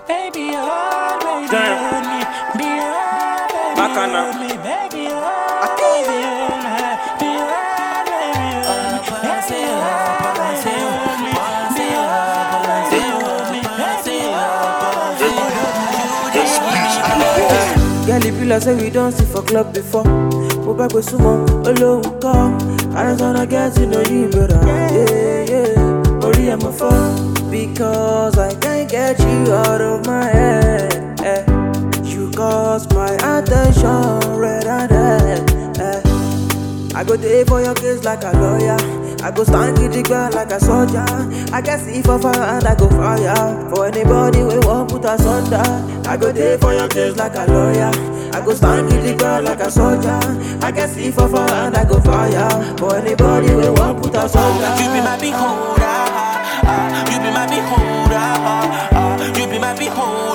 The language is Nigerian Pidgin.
Baby, hold me, baby, hold me, baby, hold me, Girl, it be like say we don't see for club before. Go back with sumo, alone come. I just wanna get to know you better. Yeah, yeah. Worry I'm a phone because I can't get you out of my head. You cause my attention, red and red. I go there for your case like a lawyer. I go stand with the girl like a soldier. I can see for fire and I go fire. For anybody we won't put us under. I go there for your case like a lawyer. I go stand with the girl like a soldier. I can see for fire and I go fire. For anybody we won't put us under. You be my beholder, you be my beholder, you be my beholder.